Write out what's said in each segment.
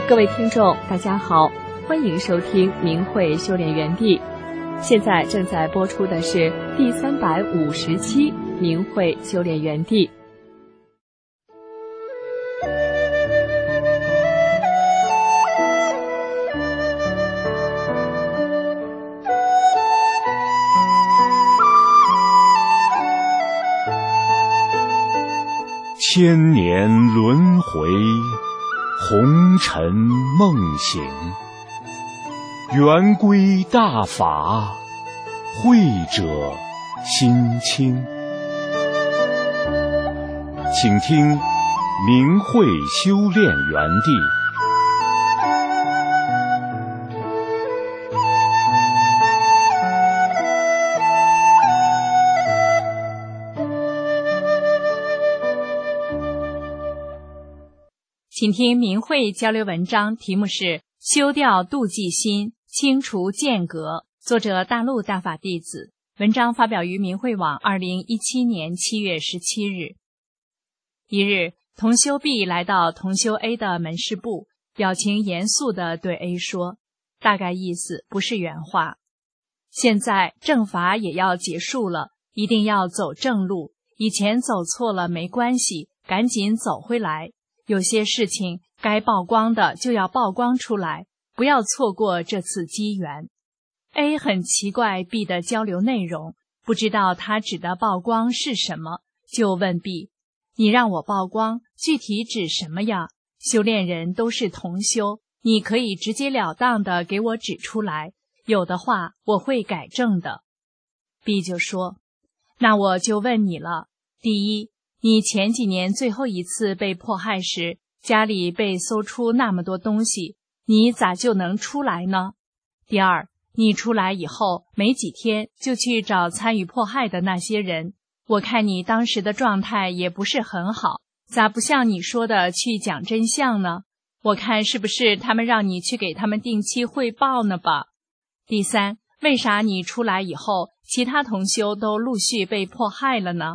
各位听众大家好，欢迎收听明慧修炼园地。现在正在播出的是第350期明慧修炼园地。 千年轮回，红尘梦醒，圆规大法，慧者心清。请听明慧修炼园地。 请听明慧交流文章，题目是修掉妒忌心，清除间隔，作者大陆大法弟子。文章发表于明慧网2017年7月17日。一日，同修 B 来到同修 A 的门市部，表情严肃地对 A 说，大概意思不是原话。现在正法也要结束了，一定要走正路，以前走错了没关系，赶紧走回来。有些事情该曝光的就要曝光出来，不要错过这次机缘。A 很奇怪 B 的交流内容，不知道他指的曝光是什么，就问 B， 你让我曝光，具体指什么呀？修炼人都是同修，你可以直截了当的给我指出来，有的话我会改正的。 B 就说，那我就问你了，第一，你前几年最后一次被迫害时，家里被搜出那么多东西，你咋就能出来呢？第二，你出来以后没几天就去找参与迫害的那些人，我看你当时的状态也不是很好，咋不像你说的去讲真相呢？我看是不是他们让你去给他们定期汇报呢吧？第三，为啥你出来以后，其他同修都陆续被迫害了呢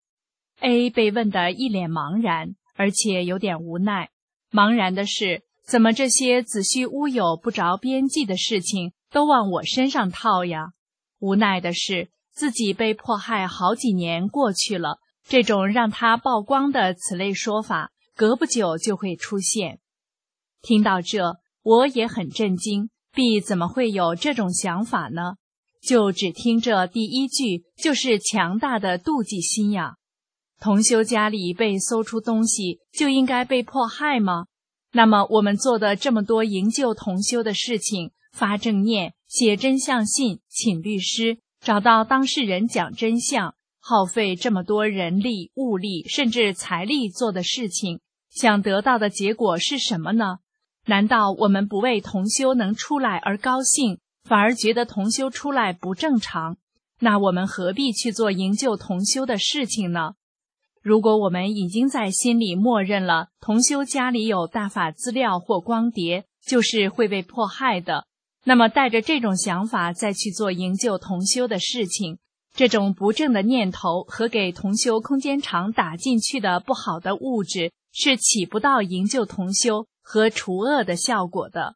？A 被问得一脸茫然，而且有点无奈。茫然的是，怎么这些子虚乌有不着边际的事情都往我身上套呀？无奈的是，自己被迫害好几年过去了，这种让他曝光的此类说法，隔不久就会出现。听到这，我也很震惊， B 怎么会有这种想法呢？就只听这第一句，就是强大的妒忌心呀。同修家里被搜出东西，就应该被迫害吗？那么我们做的这么多营救同修的事情，发正念、写真相信、请律师、找到当事人讲真相，耗费这么多人力、物力甚至财力做的事情，想得到的结果是什么呢？难道我们不为同修能出来而高兴，反而觉得同修出来不正常？那我们何必去做营救同修的事情呢？如果我们已经在心里默认了同修家里有大法资料或光碟，就是会被迫害的，那么带着这种想法再去做营救同修的事情，这种不正的念头和给同修空间场打进去的不好的物质，是起不到营救同修和除恶的效果的。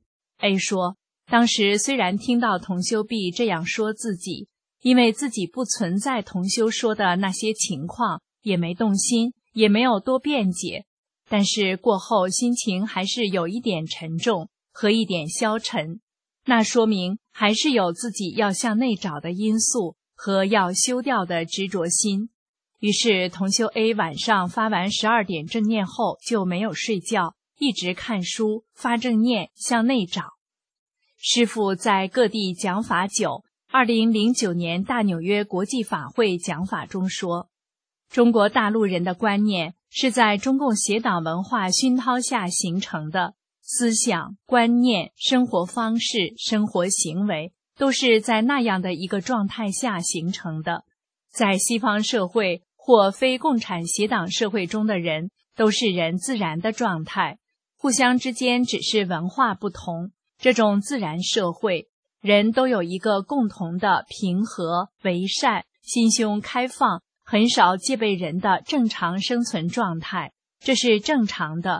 A 说，当时虽然听到同修 B 这样说自己，因为自己不存在同修说的那些情况，也没动心，也没有多辩解，但是过后心情还是有一点沉重和一点消沉，那说明还是有自己要向内找的因素和要修掉的执着心。于是同修 A 晚上发完12点正念后就没有睡觉，一直看书发正念向内找。师父在各地讲法久，2009年大纽约国际法会讲法中说，中国大陆人的观念是在中共邪党文化熏陶下形成的，思想、观念、生活方式、生活行为都是在那样的一个状态下形成的。在西方社会或非共产邪党社会中的人，都是人自然的状态，互相之间只是文化不同。这种自然社会，人都有一个共同的平和、为善、心胸开放，很少戒备人的正常生存状态，这是正常的。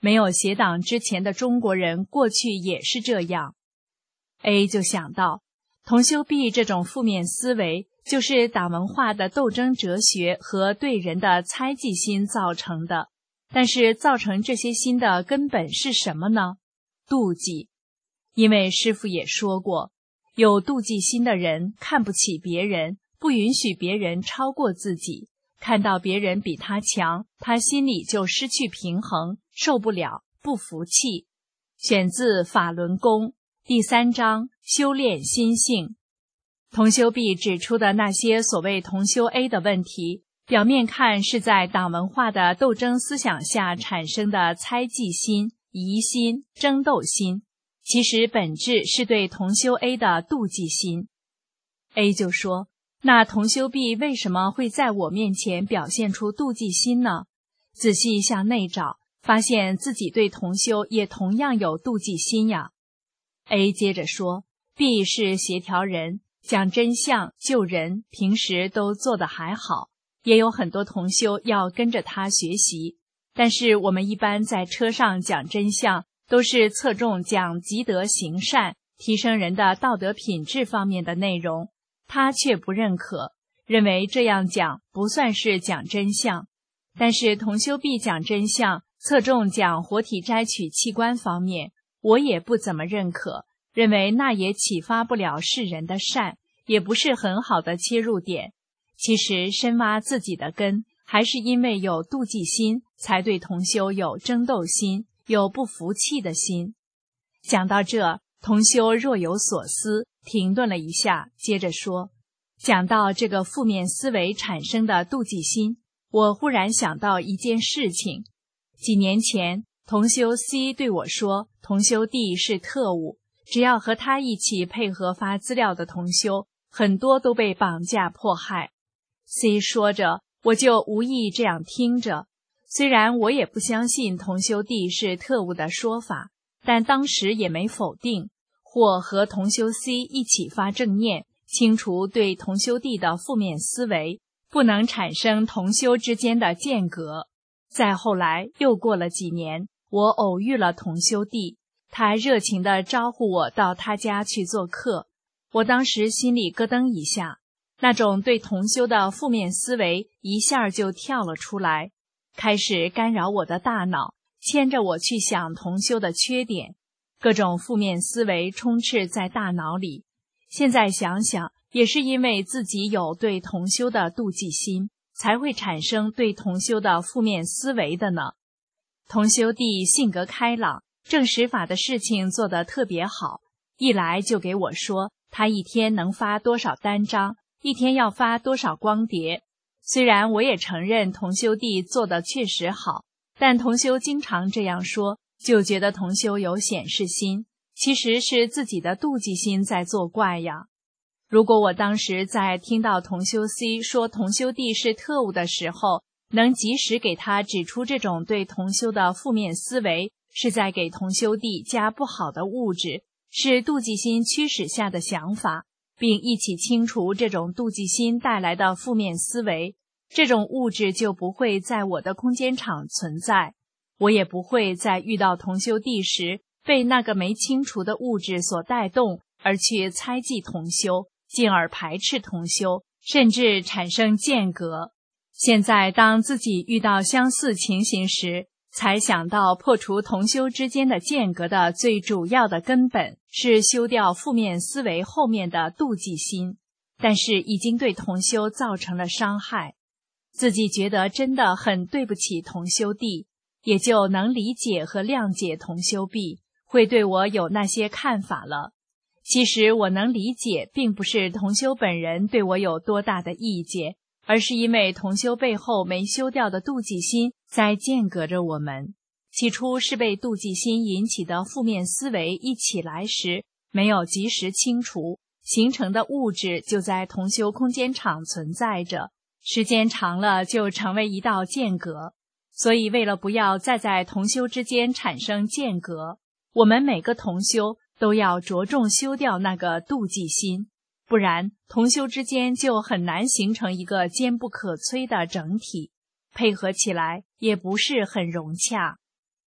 没有邪党之前的中国人过去也是这样。A 就想到，同修壁这种负面思维就是党文化的斗争哲学和对人的猜忌心造成的。但是造成这些心的根本是什么呢？妒忌。因为师父也说过，有妒忌心的人看不起别人，不允许别人超过自己，看到别人比他强，他心里就失去平衡，受不了，不服气。选自法轮功第3章修炼心性。同修 B 指出的那些所谓同修 A 的问题，表面看是在党文化的斗争思想下产生的猜忌心、疑心、争斗心，其实本质是对同修 A 的妒忌心。A 就说，那同修 B 为什么会在我面前表现出妒忌心呢？仔细向内找，发现自己对同修也同样有妒忌心呀。A 接着说， B 是协调人，讲真相、救人，平时都做得还好，也有很多同修要跟着他学习。但是我们一般在车上讲真相，都是侧重讲积德行善、提升人的道德品质方面的内容，他却不认可，认为这样讲不算是讲真相。但是同修 B 讲真相，侧重讲活体摘取器官方面，我也不怎么认可，认为那也启发不了世人的善，也不是很好的切入点。其实深挖自己的根，还是因为有妒忌心，才对同修有争斗心，有不服气的心。讲到这，同修若有所思，停顿了一下，接着说，讲到这个负面思维产生的妒忌心，我忽然想到一件事情。几年前，同修 C 对我说，同修 D 是特务，只要和他一起配合发资料的同修，很多都被绑架迫害。C 说着，我就无意这样听着。虽然我也不相信同修 D 是特务的说法，但当时也没否定，或和同修 C 一起发正念，清除对同修 D 的负面思维，不能产生同修之间的间隔。再后来又过了几年，我偶遇了同修 D， 他热情地招呼我到他家去做客。我当时心里咯噔一下，那种对同修的负面思维一下就跳了出来，开始干扰我的大脑，牵着我去想同修的缺点，各种负面思维充斥在大脑里。现在想想，也是因为自己有对同修的妒忌心，才会产生对同修的负面思维的呢。同修弟性格开朗，证实法的事情做得特别好，一来就给我说他一天能发多少单张，一天要发多少光碟。虽然我也承认同修弟做得确实好，但同修经常这样说，就觉得同修有显示心，其实是自己的妒忌心在作怪呀。如果我当时在听到同修 C 说同修弟是特务的时候，能及时给他指出这种对同修的负面思维是在给同修弟加不好的物质，是妒忌心驱使下的想法，并一起清除这种妒忌心带来的负面思维，这种物质就不会在我的空间场存在，我也不会在遇到同修弟时被那个没清除的物质所带动，而去猜忌同修，进而排斥同修，甚至产生间隔。现在当自己遇到相似情形时，才想到破除同修之间的间隔的最主要的根本是修掉负面思维后面的妒忌心，但是已经对同修造成了伤害，自己觉得真的很对不起同修弟，也就能理解和谅解同修 B 会对我有那些看法了。其实我能理解，并不是同修本人对我有多大的意见，而是因为同修背后没修掉的妒忌心在间隔着我们。起初是被妒忌心引起的负面思维一起来时，没有及时清除，形成的物质就在同修空间场存在着，时间长了就成为一道间隔。所以为了不要再在同修之间产生间隔，我们每个同修都要着重修掉那个妒忌心，不然同修之间就很难形成一个坚不可摧的整体，配合起来也不是很融洽。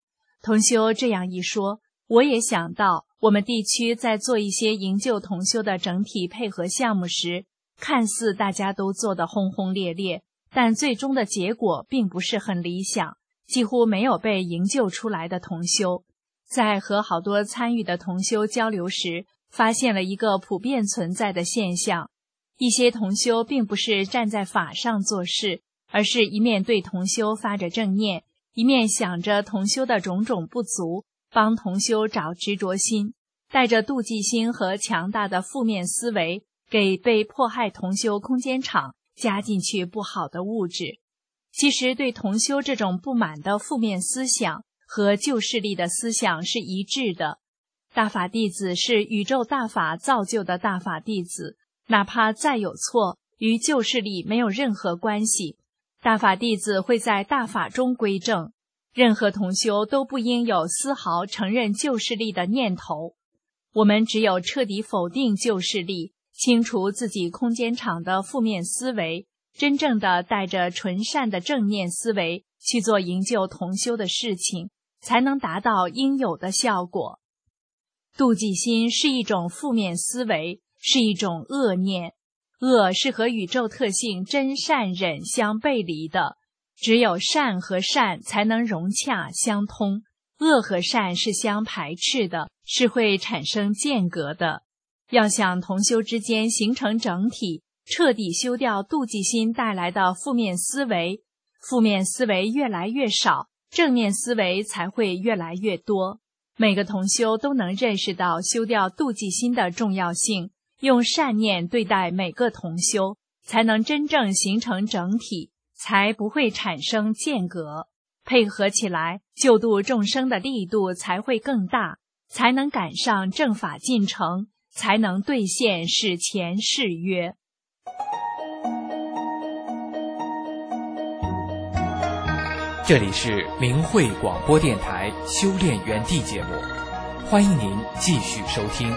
同修这样一说，我也想到我们地区在做一些营救同修的整体配合项目时，看似大家都做得轰轰烈烈，但最终的结果并不是很理想，几乎没有被营救出来的同修。在和好多参与的同修交流时，发现了一个普遍存在的现象，一些同修并不是站在法上做事，而是一面对同修发着正念，一面想着同修的种种不足，帮同修找执着心，带着妒忌心和强大的负面思维，给被迫害同修空间场加进去不好的物质。其实对同修这种不满的负面思想和旧势力的思想是一致的。大法弟子是宇宙大法造就的大法弟子，哪怕再有错，与旧势力没有任何关系。大法弟子会在大法中归正，任何同修都不应有丝毫承认旧势力的念头。我们只有彻底否定旧势力，清除自己空间场的负面思维，真正的带着纯善的正念思维去做营救同修的事情，才能达到应有的效果。妒忌心是一种负面思维，是一种恶念。恶是和宇宙特性真善忍相背离的，只有善和善才能融洽相通，恶和善是相排斥的，是会产生间隔的。要想同修之间形成整体，彻底修掉妒忌心带来的负面思维，负面思维越来越少，正面思维才会越来越多。每个同修都能认识到修掉妒忌心的重要性，用善念对待每个同修，才能真正形成整体，才不会产生间隔。配合起来，救度众生的力度才会更大，才能赶上正法进程，才能兑现史前誓约。 这里是明慧广播电台修炼园地节目，欢迎您继续收听。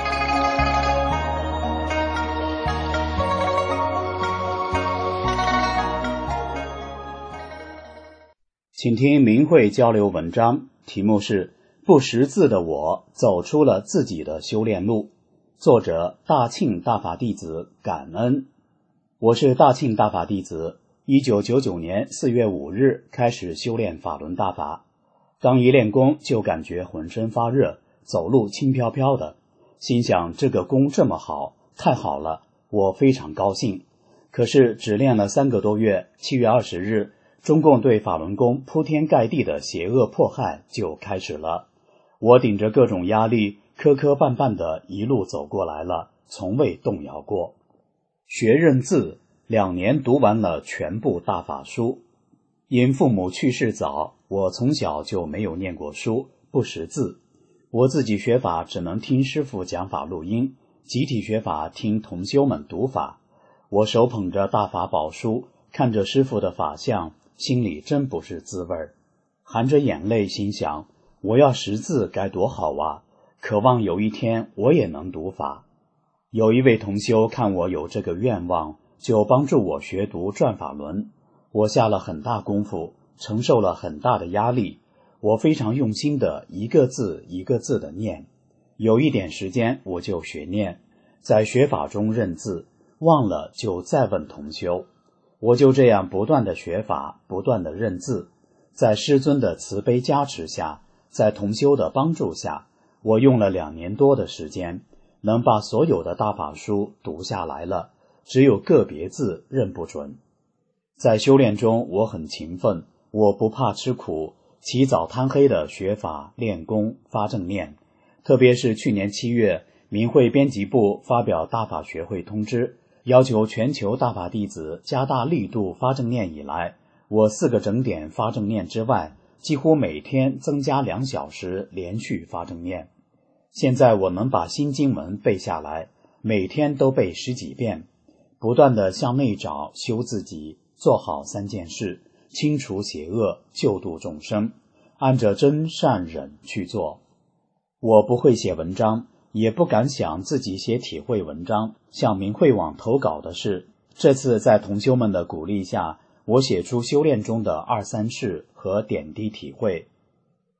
请听明慧交流文章，题目是不识字的我走出了自己的修炼路，作者大庆大法弟子感恩。我是大庆大法弟子，1999年4月5日开始修炼法轮大法，刚一练功就感觉浑身发热，走路轻飘飘的，心想这个功这么好，太好了，我非常高兴。可是只练了3个多月，7月20日中共对法轮功铺天盖地的邪恶迫害就开始了。我顶着各种压力，磕磕绊绊的一路走过来了，从未动摇过。学认字2年读完了全部大法书。因父母去世早，我从小就没有念过书，不识字。我自己学法只能听师父讲法录音，集体学法听同修们读法。我手捧着大法宝书，看着师父的法相，心里真不是滋味儿，含着眼泪心想，我要识字该多好啊，渴望有一天我也能读法。有一位同修看我有这个愿望，就帮助我学读转法轮。我下了很大功夫，承受了很大的压力，我非常用心的一个字一个字的念。有一点时间我就学念，在学法中认字，忘了就再问同修。我就这样不断的学法，不断的认字，在师尊的慈悲加持下，在同修的帮助下，我用了2年多的时间，能把所有的大法书读下来了，只有个别字认不准。在修炼中我很勤奋，我不怕吃苦，起早贪黑的学法练功发正念。特别是去年7月，明慧编辑部发表大法学会通知，要求全球大法弟子加大力度发正念以来，我4个整点发正念之外，几乎每天增加2小时连续发正念。现在我能把心经文背下来，每天都背10几遍，不断地向内找，修自己，做好3件事，清除邪恶，救度众生，按着真善忍去做。我不会写文章，也不敢想自己写体会文章，向明慧网投稿的事。这次在同修们的鼓励下，我写出修炼中的2、3事和点滴体会。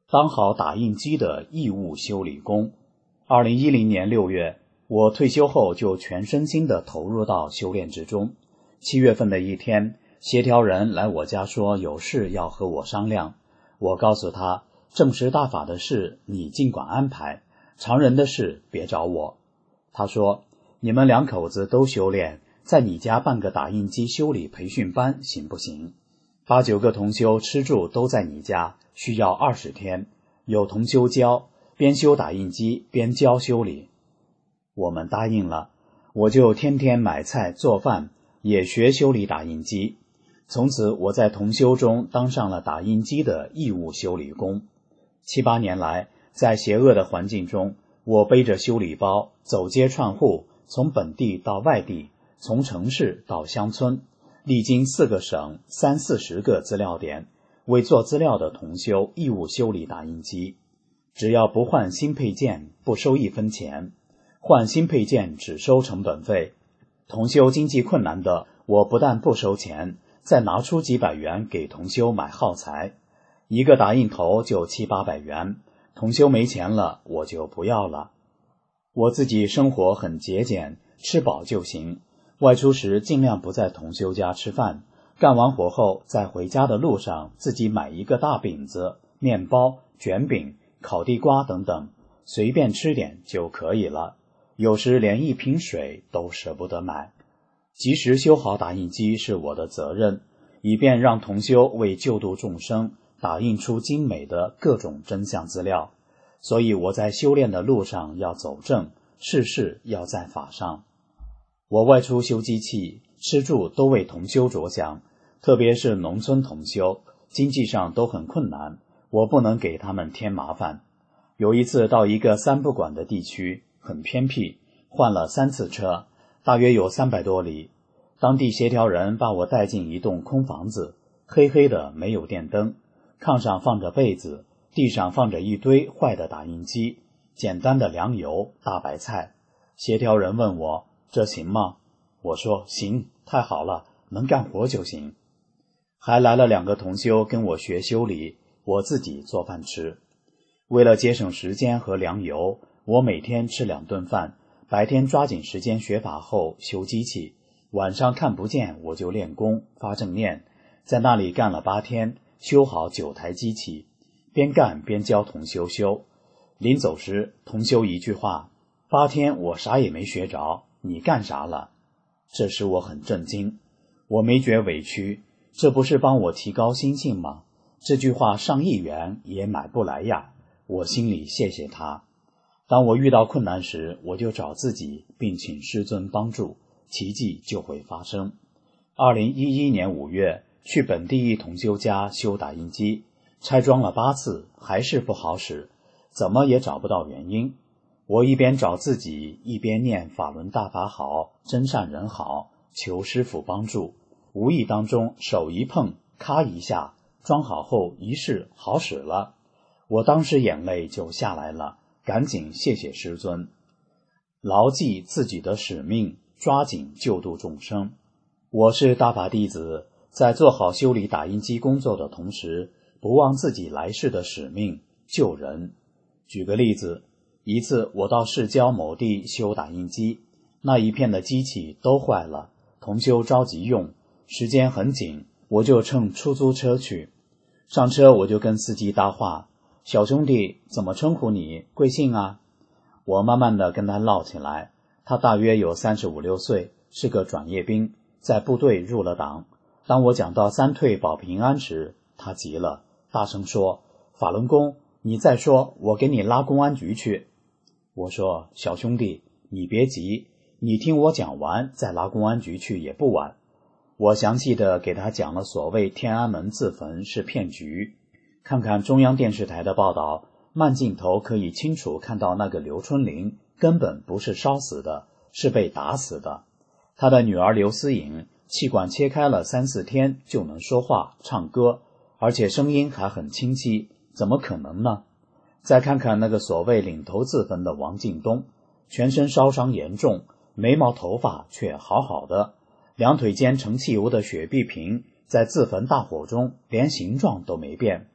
当好打印机的义务修理工。2010年6月，我退休后就全身心地投入到修炼之中。7月份的一天，协调人来我家说有事要和我商量。我告诉他，正识大法的事你尽管安排，常人的事别找我。他说，你们两口子都修炼，在你家办个打印机修理培训班行不行？8、9个同修吃住都在你家，需要20天，有同修教，边修打印机边教修理。我们答应了，我就天天买菜做饭，也学修理打印机。从此我在同修中当上了打印机的义务修理工。7、8年来，在邪恶的环境中，我背着修理包走街串户，从本地到外地，从城市到乡村，历经4个省30、40个资料点，为做资料的同修义务修理打印机。只要不换新配件，不收1分钱；换新配件只收成本费。同修经济困难的，我不但不收钱，再拿出几百元给同修买耗材。一个打印头就700、800元，同修没钱了，我就不要了。我自己生活很节俭，吃饱就行。外出时尽量不在同修家吃饭，干完活后在回家的路上自己买一个大饼子、面包、卷饼、烤地瓜等等，随便吃点就可以了。有时连1瓶水都舍不得买。及时修好打印机是我的责任，以便让同修为救度众生打印出精美的各种真相资料。所以我在修炼的路上要走正，事事要在法上。我外出修机器，吃住都为同修着想，特别是农村同修，经济上都很困难，我不能给他们添麻烦。有一次到一个3不管的地区，很偏僻，换了3次车，大约有300多里。当地协调人把我带进一栋空房子，黑黑的，没有电灯，炕上放着被子，地上放着一堆坏的打印机，简单的粮油、大白菜。协调人问我，这行吗？我说行，太好了，能干活就行。还来了2个同修跟我学修理，我自己做饭吃。为了节省时间和粮油，我每天吃2顿饭，白天抓紧时间学法后修机器，晚上看不见我就练功发正念，在那里干了8天，修好9台机器，边干边教同修修。临走时，同修一句话：8天我啥也没学着，你干啥了？这时我很震惊，我没觉委屈，这不是帮我提高心性吗？这句话上1亿元也买不来呀，我心里谢谢他。当我遇到困难时，我就找自己，并请师尊帮助，奇迹就会发生。2011年5月，去本地一同修家修打印机，拆装了8次，还是不好使，怎么也找不到原因。我一边找自己，一边念法轮大法好，真善人好，求师父帮助。无意当中手一碰，咔一下，装好后一试，好使了。我当时眼泪就下来了，赶紧谢谢师尊。牢记自己的使命，抓紧救度众生。我是大法弟子，在做好修理打印机工作的同时，不忘自己来世的使命，救人。举个例子，一次我到市郊某地修打印机，那一片的机器都坏了，同修着急用，时间很紧，我就乘出租车去。上车我就跟司机搭话，小兄弟，怎么称呼你？贵姓啊？我慢慢的跟他唠起来，他大约有35、6岁，是个转业兵，在部队入了党。当我讲到3退保平安时，他急了，大声说，法轮功，你再说，我给你拉公安局去。我说，小兄弟，你别急，你听我讲完再拉公安局去也不晚。我详细的给他讲了所谓天安门自焚是骗局，看看中央电视台的报道，慢镜头可以清楚看到那个刘春玲根本不是烧死的，是被打死的。他的女儿刘思颖气管切开了3、4天就能说话唱歌，而且声音还很清晰，怎么可能呢？再看看那个所谓领头自焚的王进东，全身烧伤严重，眉毛头发却好好的，2腿间盛汽油的雪碧瓶在自焚大火中连形状都没变。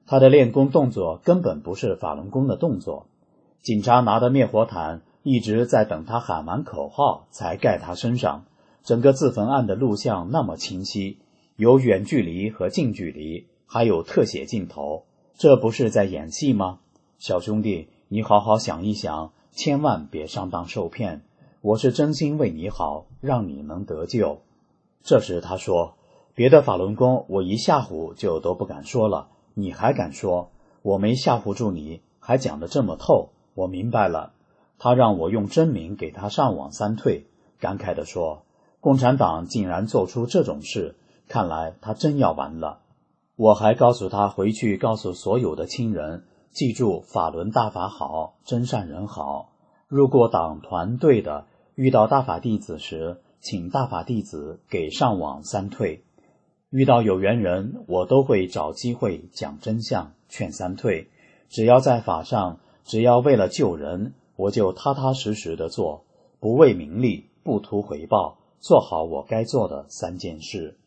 他的练功动作根本不是法轮功的动作。警察拿着灭火毯一直在等他喊完口号才盖他身上。整个自焚案的录像那么清晰，有远距离和近距离，还有特写镜头，这不是在演戏吗？小兄弟，你好好想一想，千万别上当受骗，我是真心为你好，让你能得救。这时他说，别的法轮功我一吓唬就都不敢说了，你还敢说？我没吓唬住你，还讲得这么透，我明白了。他让我用真名给他上网3退，感慨地说，共产党竟然做出这种事，看来他真要完了。我还告诉他回去告诉所有的亲人，记住法轮大法好，真善人好。入过党团队的，遇到大法弟子时，请大法弟子给上网3退。遇到有缘人，我都会找机会讲真相，劝3退。只要在法上，只要为了救人，我就踏踏实实的做，不为名利，不图回报，做好我该做的3件事。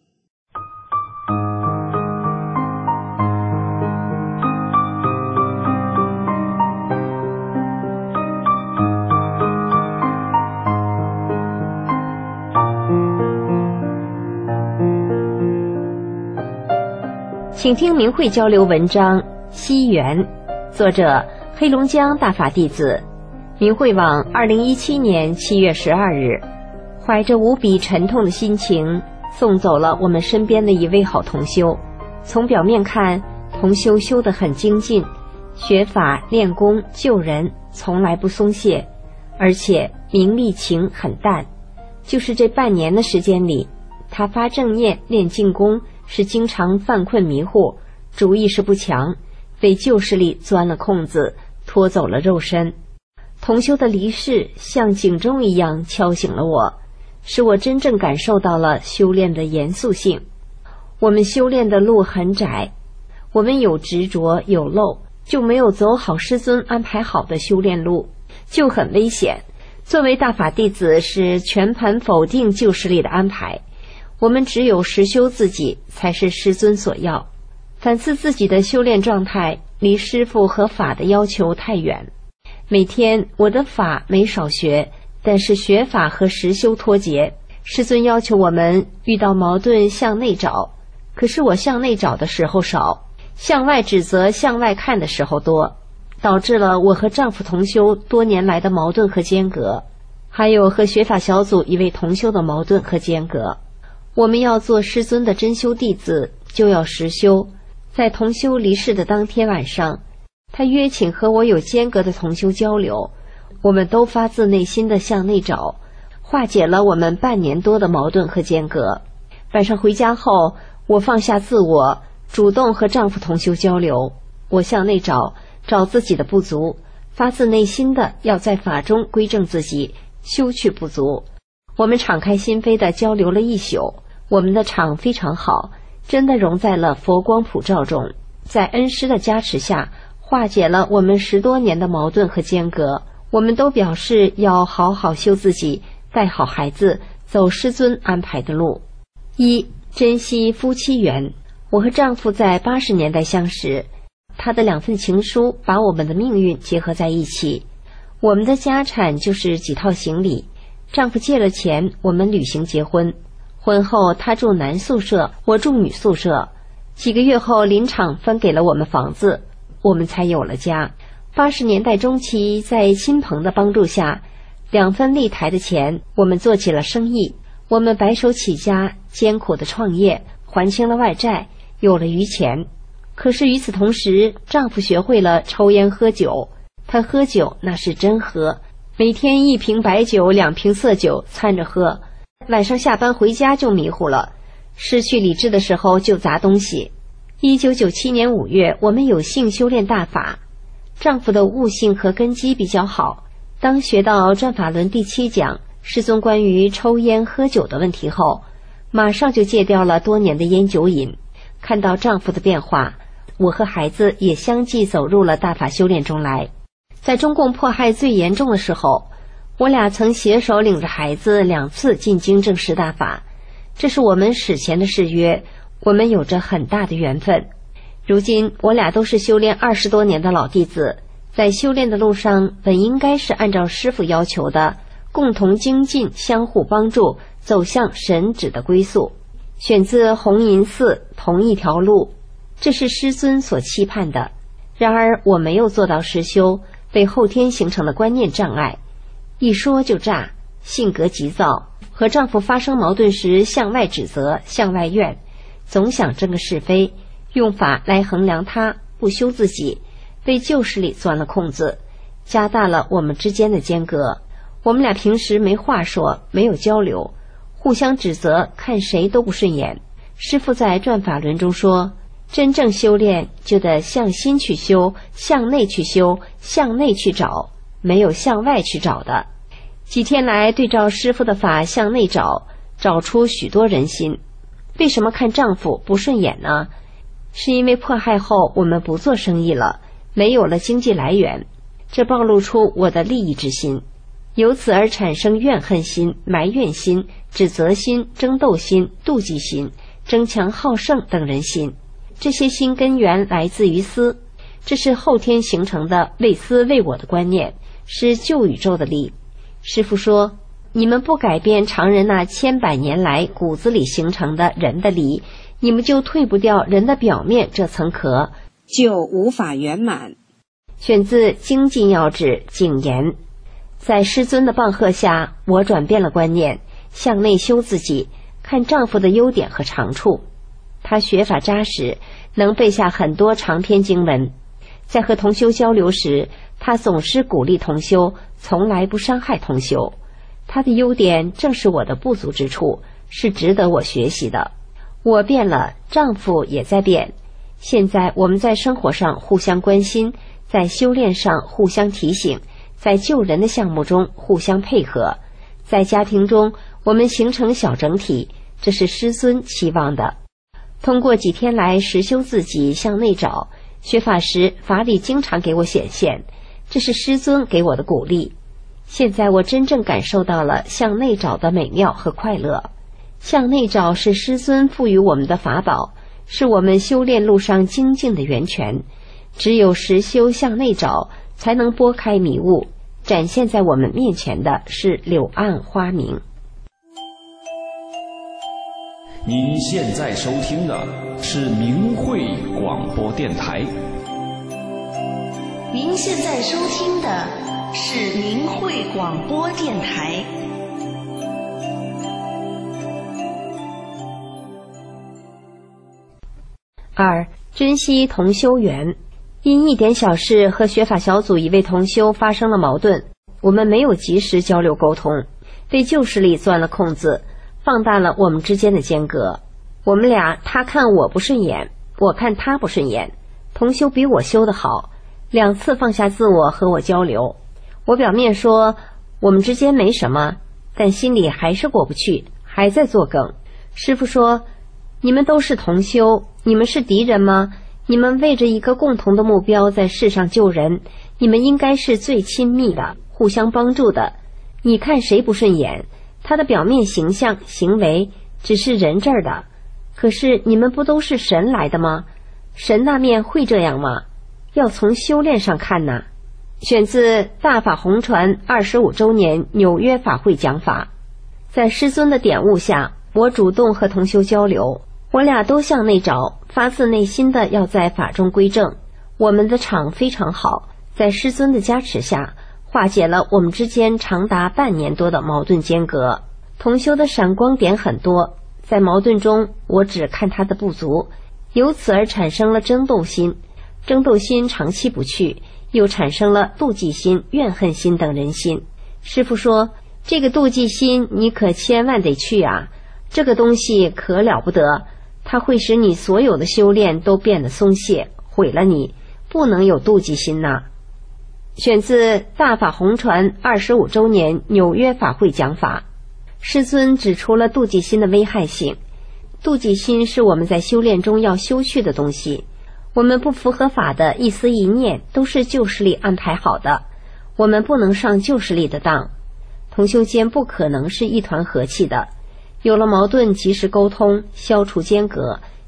请听明慧交流文章《西缘》，作者黑龙江大法弟子，明慧网2017年7月12日。怀着无比沉痛的心情，送走了我们身边的一位好同修。从表面看，同修修得很精进，学法练功救人从来不松懈，而且名利情很淡。就是这半年的时间里，他发正念练静功是经常犯困迷糊，主意识不强，被旧势力钻了空子，拖走了肉身。同修的离世像警钟一样敲醒了我，使我真正感受到了修炼的严肃性。我们修炼的路很窄，我们有执着有漏，就没有走好师尊安排好的修炼路，就很危险。作为大法弟子，是全盘否定旧势力的安排，我们只有实修自己才是师尊所要。反思自己的修炼状态，离师父和法的要求太远。每天我的法没少学，但是学法和实修脱节。师尊要求我们遇到矛盾向内找，可是我向内找的时候少，向外指责向外看的时候多，导致了我和丈夫同修多年来的矛盾和间隔，还有和学法小组一位同修的矛盾和间隔。我们要做师尊的真修弟子，就要实修。在同修离世的当天晚上，他约请和我有间隔的同修交流，我们都发自内心的向内找，化解了我们半年多的矛盾和间隔。晚上回家后，我放下自我，主动和丈夫同修交流。我向内找，找自己的不足，发自内心的要在法中归正自己，修去不足。我们敞开心扉的交流了一宿，我们的场非常好，真的融在了佛光普照中，在恩师的加持下，化解了我们10多年的矛盾和间隔。我们都表示要好好修自己，带好孩子，走师尊安排的路。1. 珍惜夫妻缘。我和丈夫在80年代相识，他的2份情书把我们的命运结合在一起。我们的家产就是几套行李，丈夫借了钱，我们旅行结婚。婚后他住男宿舍，我住女宿舍。几个月后林场分给了我们房子，我们才有了家。80年代中期，在亲朋的帮助下，2份立台的钱，我们做起了生意。我们白手起家，艰苦的创业，还清了外债，有了余钱。可是与此同时，丈夫学会了抽烟喝酒。他喝酒那是真喝，每天1瓶白酒2瓶色酒掺着喝，晚上下班回家就迷糊了，失去理智的时候就砸东西。1997年5月，我们有幸修炼大法。丈夫的悟性和根基比较好，当学到转法轮第7讲师尊关于抽烟喝酒的问题后，马上就戒掉了多年的烟酒瘾。看到丈夫的变化，我和孩子也相继走入了大法修炼中来。在中共迫害最严重的时候，我俩曾携手领着孩子2次进京证实大法，这是我们史前的誓约，我们有着很大的缘分。 如今我俩都是修炼20多年的老弟子，在修炼的路上本应该是按照师父要求的，共同精进，相互帮助，走向神旨的归宿，选自红银寺同一条路，这是师尊所期盼的。然而我没有做到实修，被后天形成的观念障碍，一说就炸，性格急躁，和丈夫发生矛盾时向外指责，向外怨，总想争个是非，用法来衡量他，不修自己，被旧势力钻了空子，加大了我们之间的间隔。我们俩平时没话说，没有交流，互相指责，看谁都不顺眼。师父在转法轮中说，真正修炼就得向心去修，向内去修，向内去找，没有向外去找的。几天来对照师父的法向内找，找出许多人心。为什么看丈夫不顺眼呢？是因为迫害后我们不做生意了，没有了经济来源，这暴露出我的利益之心，由此而产生怨恨心、埋怨心、指责心、争斗心、妒忌心、争强好胜等人心。这些心根源来自于私，这是后天形成的为私为我的观念，是旧宇宙的力。师父说，你们不改变常人那千百年来骨子里形成的人的理，你们就退不掉人的表面这层壳， 就无法圆满。 选自精进要旨谨言。在师尊的棒喝下，我转变了观念，向内修自己，看丈夫的优点和长处。他学法扎实，能背下很多长篇经文。在和同修交流时，他总是鼓励同修，从来不伤害同修。他的优点正是我的不足之处，是值得我学习的。我变了，丈夫也在变。现在我们在生活上互相关心，在修炼上互相提醒，在救人的项目中互相配合，在家庭中我们形成小整体，这是师尊期望的。通过几天来实修自己，向内找，学法时法理经常给我显现，这是师尊给我的鼓励。现在我真正感受到了向内找的美妙和快乐。向内找是师尊赋予我们的法宝，是我们修炼路上精进的源泉。只有实修向内找，才能拨开迷雾，展现在我们面前的是柳暗花明。 您现在收听的是明慧广播电台。 您现在收听的是明慧广播电台。 2. 珍惜同修缘。因一点小事和学法小组一位同修发生了矛盾，我们没有及时交流沟通，被旧势力钻了空子，放大了我们之间的间隔。我们俩，他看我不顺眼，我看他不顺眼。同修比我修得好，2次放下自我和我交流。我表面说我们之间没什么，但心里还是过不去，还在作梗。师父说，你们都是同修，你们是敌人吗？你们为着一个共同的目标在世上救人，你们应该是最亲密的，互相帮助的。你看谁不顺眼，他的表面形象行为只是人这儿的，可是你们不都是神来的吗？神那面会这样吗？要从修炼上看呐。选自大法红传25周年纽约法会讲法。在师尊的点悟下，我主动和同修交流，我俩都向内找，发自内心的要在法中归正。我们的场非常好，在师尊的加持下，化解了我们之间长达半年多的矛盾间隔。同修的闪光点很多，在矛盾中我只看他的不足，由此而产生了争斗心，争斗心长期不去，又产生了妒忌心、怨恨心等人心。师父说，这个妒忌心你可千万得去啊，这个东西可了不得，它会使你所有的修炼都变得松懈，毁了你，不能有妒忌心呐。选自大法红传25周年纽约法会讲法。师尊指出了妒忌心的危害性。妒忌心是我们在修炼中要修去的东西，我们不符合法的一思一念都是旧势力安排好的，我们不能上旧势力的当。同修间不可能是一团和气的，有了矛盾及时沟通，消除间隔，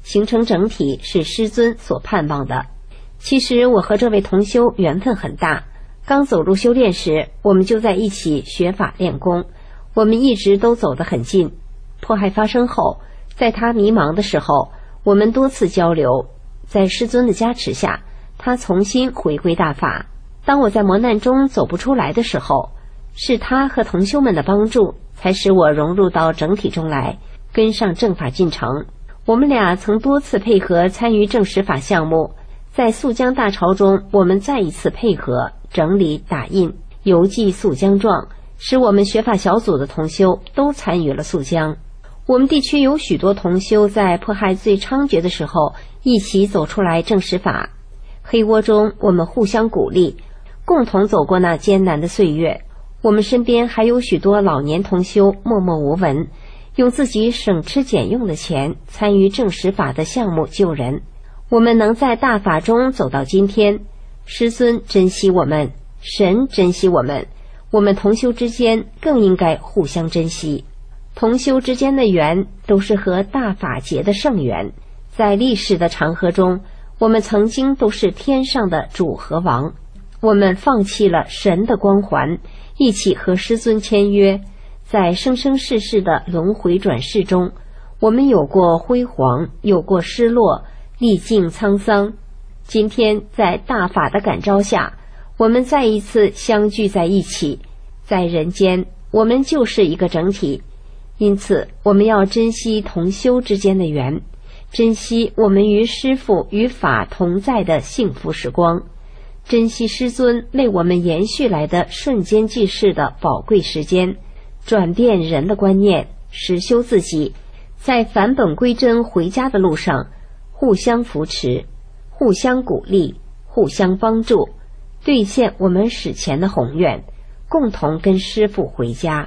形成整体是师尊所盼望的。其实我和这位同修缘分很大，刚走入修炼时，我们就在一起学法练功，我们一直都走得很近。迫害发生后，在他迷茫的时候，我们多次交流，在师尊的加持下，他重新回归大法。当我在磨难中走不出来的时候，是他和同修们的帮助，才使我融入到整体中来，跟上正法进程。我们俩曾多次配合参与正实法项目，在肃江大潮中，我们再一次配合整理打印邮寄肃江状，使我们学法小组的同修都参与了肃江。我们地区有许多同修在迫害最猖獗的时候一起走出来正实法，黑窝中我们互相鼓励，共同走过那艰难的岁月。我们身边还有许多老年同修默默无闻，用自己省吃俭用的钱参与正实法的项目救人。我们能在大法中走到今天，师尊珍惜我们，神珍惜我们，我们同修之间更应该互相珍惜。同修之间的缘都是和大法结的圣缘，在历史的长河中，我们曾经都是天上的主和王，我们放弃了神的光环，一起和师尊签约，在生生世世的轮回转世中，我们有过辉煌，有过失落，历尽沧桑。今天在大法的感召下，我们再一次相聚在一起，在人间我们就是一个整体。因此我们要珍惜同修之间的缘，珍惜我们与师父与法同在的幸福时光，珍惜师尊为我们延续来的瞬间即逝的宝贵时间，转变人的观念，实修自己，在返本归真回家的路上互相扶持，互相鼓励，互相帮助，兑现我们史前的宏愿，共同跟师父回家。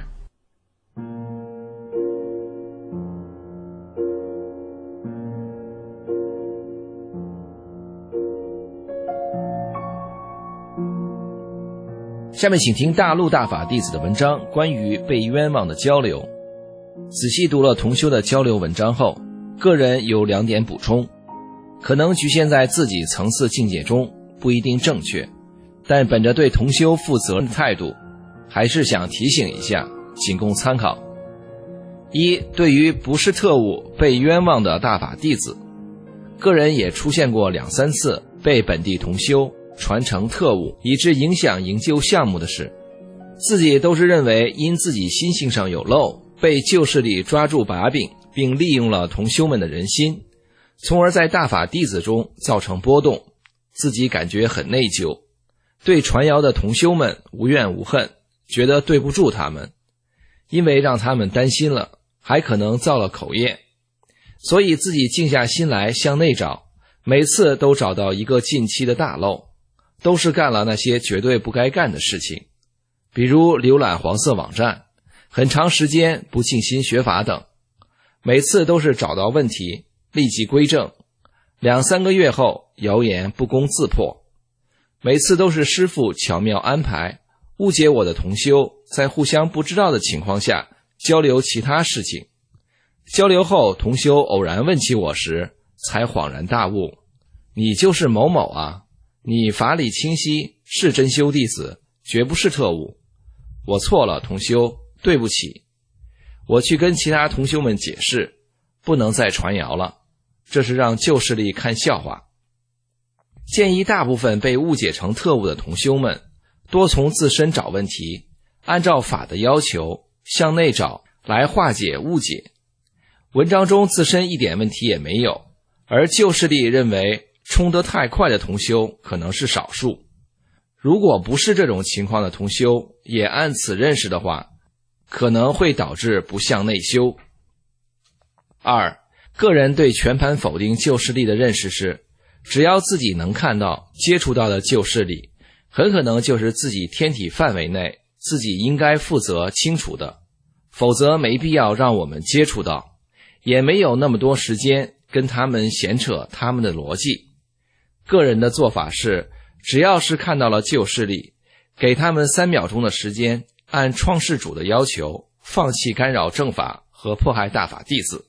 下面请听大陆大法弟子的文章，关于被冤枉的交流。仔细读了同修的交流文章后，个人有2点补充，可能局限在自己层次境界中，不一定正确，但本着对同修负责任的态度，还是想提醒一下，仅供参考。一，对于不是特务被冤枉的大法弟子，个人也出现过2、3次被本地同修传承特务以致影响营救项目的事，自己都是认为因自己心性上有漏，被旧势力抓住把柄，并利用了同修们的人心，从而在大法弟子中造成波动，自己感觉很内疚，对传谣的同修们无怨无恨，觉得对不住他们，因为让他们担心了，还可能造了口业，所以自己静下心来向内找，每次都找到一个近期的大漏，都是干了那些绝对不该干的事情，比如浏览黄色网站，很长时间不静心学法等。每次都是找到问题立即归正，2、3个月后谣言不攻自破。每次都是师父巧妙安排，误解我的同修，在互相不知道的情况下交流其他事情。交流后同修偶然问起我时，才恍然大悟，你就是某某啊，你法理清晰，是真修弟子，绝不是特务。我错了，同修，对不起。我去跟其他同修们解释，不能再传谣了，这是让旧势力看笑话。建议大部分被误解成特务的同修们，多从自身找问题，按照法的要求向内找，来化解误解。文章中自身一点问题也没有，而旧势力认为冲得太快的同修可能是少数。如果不是这种情况的同修也按此认识的话，可能会导致不向内修。2，个人对全盘否定旧势力的认识是，只要自己能看到、接触到的旧势力，很可能就是自己天体范围内自己应该负责清楚的，否则没必要让我们接触到，也没有那么多时间跟他们闲扯他们的逻辑。个人的做法是，只要是看到了旧势力，给他们3秒钟的时间，按创世主的要求放弃干扰正法和迫害大法弟子，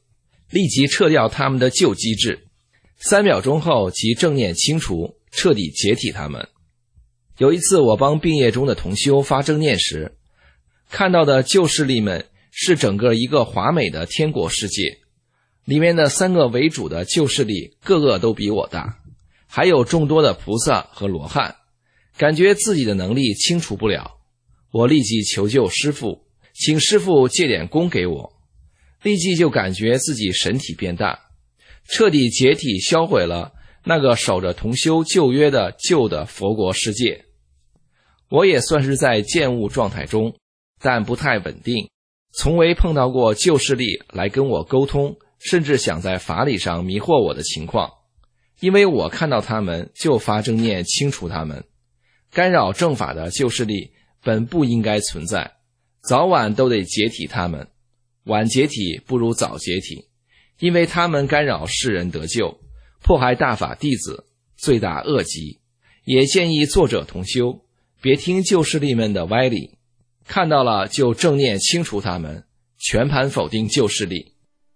立即撤掉他们的旧机制，3秒钟后即正念清除，彻底解体他们。有一次我帮病业中的同修发正念时，看到的旧势力们是整个一个华美的天国世界，里面的3个为主的旧势力个个都比我大，还有众多的菩萨和罗汉，感觉自己的能力清除不了。我立即求救师父，请师父借点功给我，立即就感觉自己神体变大，彻底解体销毁了那个守着同修旧约的旧的佛国世界。我也算是在见悟状态中，但不太稳定，从未碰到过旧势力来跟我沟通，甚至想在法理上迷惑我的情况。因为我看到他们就发正念清除他们，干扰正法的旧势力本不应该存在，早晚都得解体他们，晚解体不如早解体，因为他们干扰世人得救，迫害大法弟子，罪大恶极。也建议作者同修别听旧势力们的歪理，看到了就正念清除他们，全盘否定旧势力。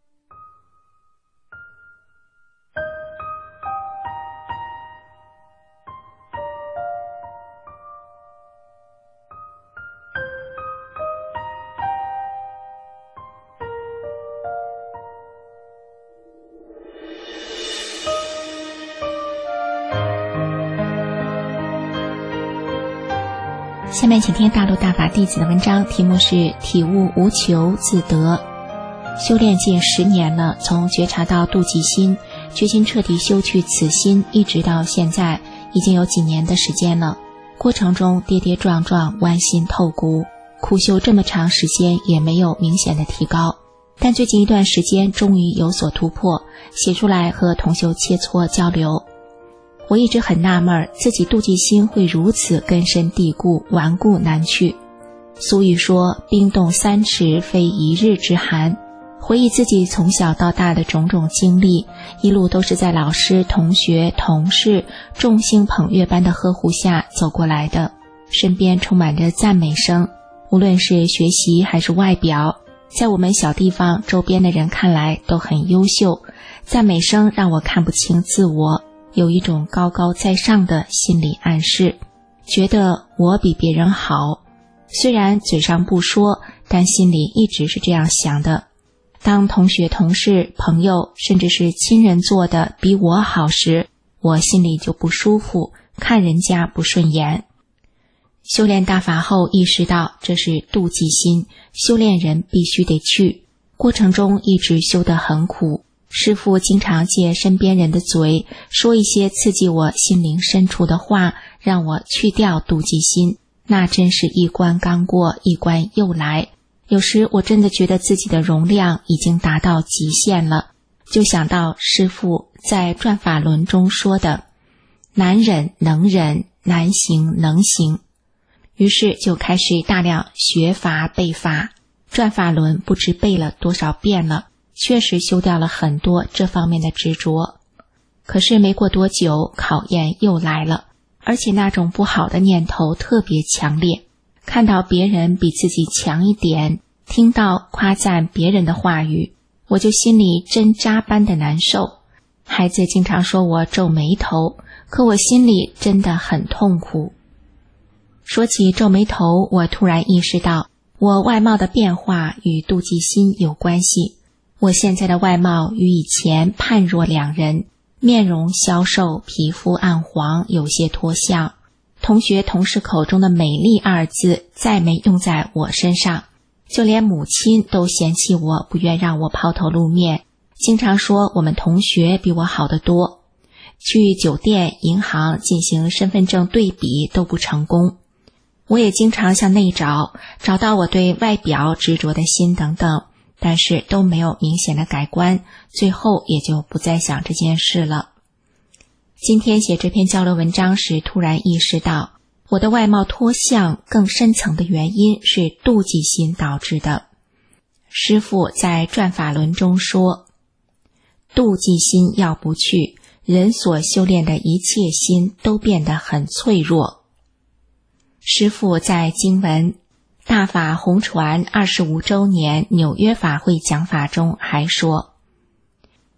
下面请听大陆大法弟子的文章，题目是体悟无求自得。修炼近10年了，从觉察到妒忌心，决心彻底修去此心，一直到现在已经有几年的时间了。过程中跌跌撞撞，剜心透骨，苦修这么长时间也没有明显的提高，但最近一段时间终于有所突破，写出来和同修切磋交流。我一直很纳闷，自己妒忌心会如此根深蒂固，顽固难去。俗语说冰冻3尺非一日之寒，回忆自己从小到大的种种经历，一路都是在老师、同学、同事众星捧月般的呵护下走过来的，身边充满着赞美声，无论是学习还是外表，在我们小地方周边的人看来都很优秀，赞美声让我看不清自我，有一种高高在上的心理暗示，觉得我比别人好，虽然嘴上不说，但心里一直是这样想的。当同学、同事、朋友甚至是亲人做的比我好时，我心里就不舒服，看人家不顺眼。修炼大法后意识到这是妒忌心，修炼人必须得去，过程中一直修得很苦。师父经常借身边人的嘴说一些刺激我心灵深处的话，让我去掉妒忌心，那真是一关刚过，一关又来。有时我真的觉得自己的容量已经达到极限了，就想到师父在转法轮中说的难忍能忍，难行能行，于是就开始大量学法背法，转法轮不知背了多少遍了，确实修掉了很多这方面的执着。可是没过多久，考验又来了，而且那种不好的念头特别强烈，看到别人比自己强一点，听到夸赞别人的话语，我就心里针扎般的难受。孩子经常说我皱眉头，可我心里真的很痛苦。说起皱眉头，我突然意识到我外貌的变化与妒忌心有关系。我现在的外貌与以前判若两人，面容消瘦，皮肤暗黄，有些脱相。同学同事口中的美丽二字再没用在我身上，就连母亲都嫌弃我，不愿让我抛头露面，经常说我们同学比我好得多。去酒店、银行进行身份证对比都不成功。我也经常向内找到我对外表执着的心等等，但是都没有明显的改观，最后也就不再想这件事了。今天写这篇交流文章时，突然意识到我的外貌脱相更深层的原因是妒忌心导致的。师父在转法轮中说，妒忌心要不去，人所修炼的一切心都变得很脆弱。师父在经文大法红传25周年纽约法会讲法中还说，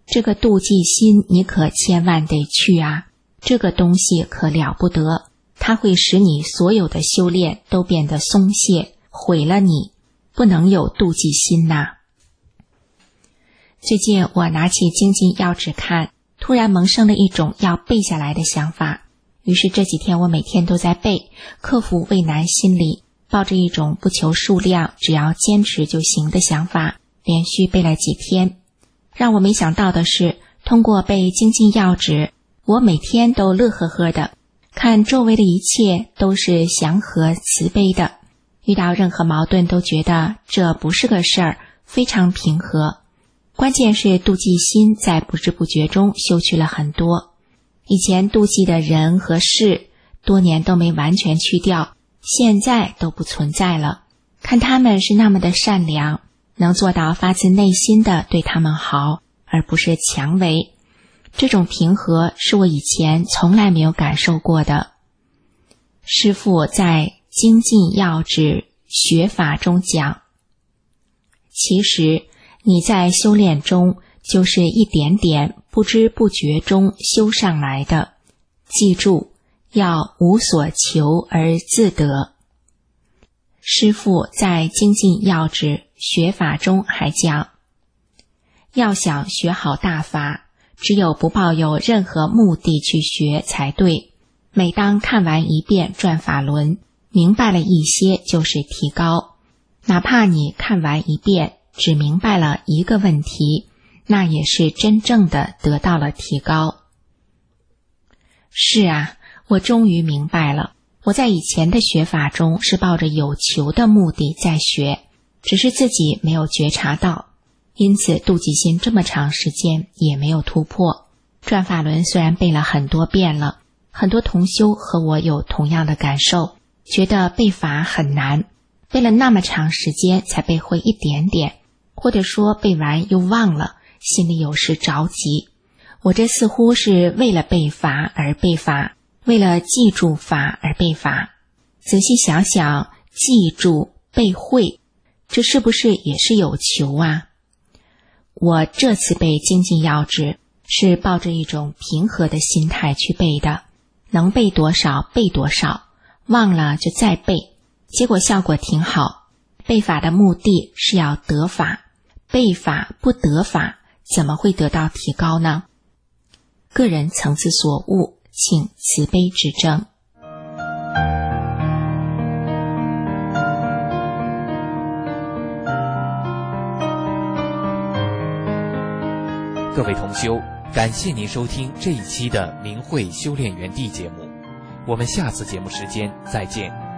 这个妒忌心你可千万得去啊，这个东西可了不得，它会使你所有的修炼都变得松懈，毁了你，不能有妒忌心呐。最近我拿起精进要旨看，突然萌生了一种要背下来的想法，于是这几天我每天都在背，克服畏难心理，抱着一种不求数量，只要坚持就行的想法，连续背了几天。让我没想到的是，通过背精进要旨，我每天都乐呵呵的，看周围的一切都是祥和慈悲的，遇到任何矛盾都觉得这不是个事儿，非常平和。关键是妒忌心在不知不觉中修去了很多，以前妒忌的人和事多年都没完全去掉，现在都不存在了，看他们是那么的善良，能做到发自内心的对他们好，而不是强为。这种平和是我以前从来没有感受过的。师父在精进要旨学法中讲，其实你在修炼中就是一点点不知不觉中修上来的，记住要无所求而自得。师父在精进要旨学法中还讲，要想学好大法，只有不抱有任何目的去学才对。每当看完一遍转法轮，明白了一些就是提高，哪怕你看完一遍只明白了一个问题，那也是真正的得到了提高。是啊，我终于明白了，我在以前的学法中是抱着有求的目的在学，只是自己没有觉察到，因此妒忌心这么长时间也没有突破。转法轮虽然背了很多遍了，很多同修和我有同样的感受，觉得背法很难，背了那么长时间才背会一点点，或者说背完又忘了，心里有时着急。我这似乎是为了背法而背法，为了记住法而背法。仔细想想，记住背会，这是不是也是有求啊？我这次背精进要旨是抱着一种平和的心态去背的，能背多少背多少，忘了就再背，结果效果挺好。背法的目的是要得法，背法不得法，怎么会得到提高呢？个人层次所悟，请慈悲指正。 各位同修，感谢您收听这一期的明慧修炼园地节目，我们下次节目时间再见。